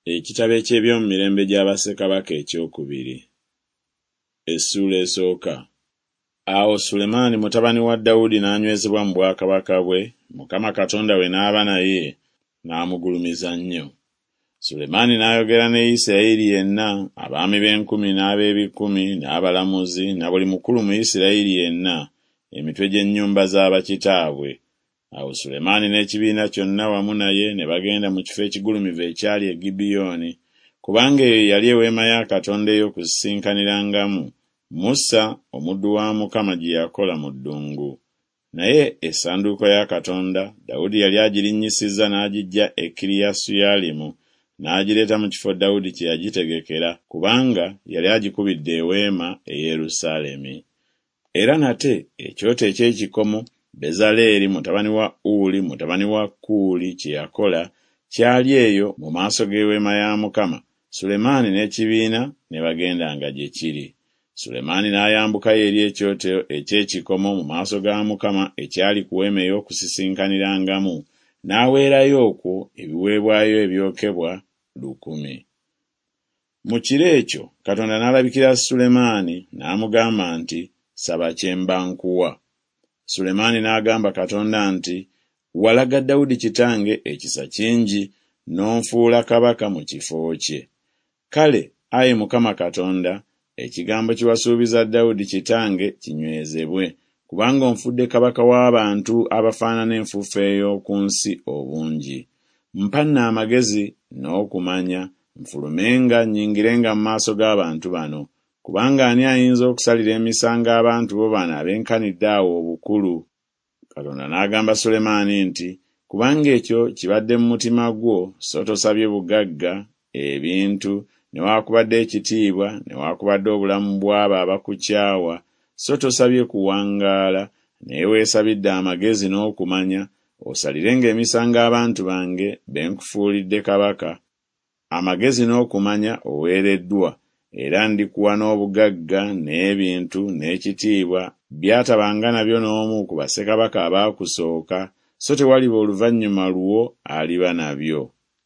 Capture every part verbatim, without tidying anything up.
Ekitabo eky'ebyomumirembe gy'Abassekabaka ekyokubiri. Essuula esooka. Awo Sulemaani mutabani wa Dawudi n'anywezebwa mu bwakabaka bwe, Mukama Katonda we n'aba naye, n'amugulumiza nnyo. Sulemaani n'ayogera ne Isirayiri yenna, abaami b'enkumi n'ab'ebikumi, n'abalamuzi, na buli mukulu mu Isirayiri yenna, emitwe gy'ennyumba z'abakitaabwe. Awo Sulemaani n'ekibiina kyonna wamu naye ne bagenda mu kifo ekigulumivu ekyali e Gibyoni, kubanga eyo yali eweema ya Katonda ey'okusisinkaniramu Musa omuddu wa Mukama gye yakola mu ddungu. Naye essanduuko ya Katonda Dawudi yali agirinnyisizza n'agiggya e Kiriyasuyalimu, n'agireeta mu kifo Dawudi kye yagitegekera, kubanga yali agikubidde eweema e Yerusaalemi. Era nate ekyoto eky'ekikomo Bezaleeri mutabani wa Uli mutabani wa Kuuli kye yakola kyali eyo mu maaso g'eweema ya Mukama. Sulemaani n'ekibiina ne bagenda nga gye kiri. Sulemaani n'ayambukayo eri ekyoto eky'ekikomo mu maaso ga Mukama ekyali ku weema ey'okusisinkaniramu, n'aweerayo okwo ebiweebwayo ebyokebwa lukumi. Mu kiro ekyo Katonda n'alabikira Sulemaani n'amugamba nti, "Saba kye mba nkuwa." Sulemaani n'agamba Katonda nti, "Walaga Dawudi kitange ekisa kingi, n'onfuula kabaka mu kifo kye. Kale, Ayi Mukama Katonda, ekigambo kye wasuubiza Dawudi kitange kinywezebwe, kubanga onfudde kabaka w'abantu abafaanana enfuufu ey'oku nsi obungi. Mpa nno amagezi n'okumanya, nfulumenga nnyingirenga mu maaso g'abantu bano, kubanga ani ayinza okusalira emisango abantu bo bano abenkanidde awo obukulu?" Katonda n'agamba Sulemaani nti, "Kubanga ekyo kibadde mu mutima gwo, so tosabye bugagga, ebintu, newaakubadde ekitiibwa, newaakubadde obulamu bw'abo abakukyawa, so tosabye kuwangaala, naye weesabidde amagezi n'okumanya, osalirenga emisango abantu bange be nkufuulidde kabaka. Amagezi n'okumanya oweereddwa, era ndikuwa n'obugagga, n'ebintu, n'ekitiibwa, byatabanga nabyo n'omu ku bassekabaka abaakusooka, so tewaliba oluvannyuma lwo aliba nabyo."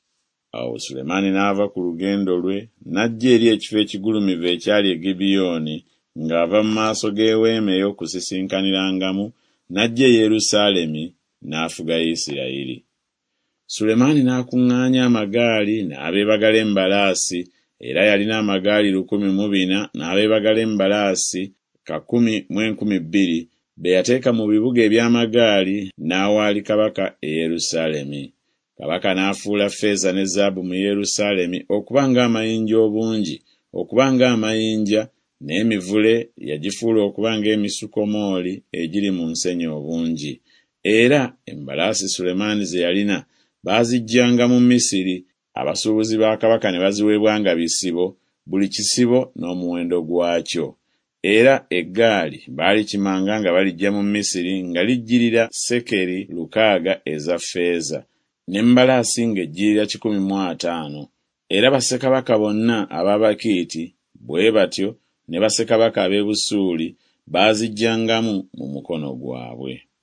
Awo Sulemaani n'ava ku lugendo lwe, n'ajja eri ekifo ekigulumivu ekyali e Gibyoni, ng'ava mu maaso g'eweema ey'okusisinkaniramu, n'ajja e Yerusaalemi, n'afuga Isirayiri. Sulemaani n'akuŋŋaanya amagaali n'abeebagala embalaasi, era yalina amagaali lukumi mu bina n'abeebagala embalaasi kakumi mu enkumi bbiri, be yateeka mu bibuga eby'amagaali n'awaali kabaka e Yerusaalemi. Kabaka n'afuula ffeeza ne zaabu mu Yerusaalemi okuba ng'amayinja obungi, okuba ng'amayinja, n'emivule yagifuula okuba ng'emisukomooli egiri mu nsenyi obungi. Era embalaasi Sulemaani ze yalina baaziggyanga mu Misiri, abasuubuzi ba kabaka ne baziweebwanga bisibo, buli kisibo n'omuwendo gwakyo. Era eggaali baalikimanga nga balijja mu Misiri nga lijjirira sekeri lukaaga eza ffeeza, n'embalaasi ng'ejjirira kikumi mu ataano. Era bassekabaka bonna ab'Abakiiti bwe batyo ne bassekabaka ab'e Busuuli baazigyangamu mu mukono gwabwe.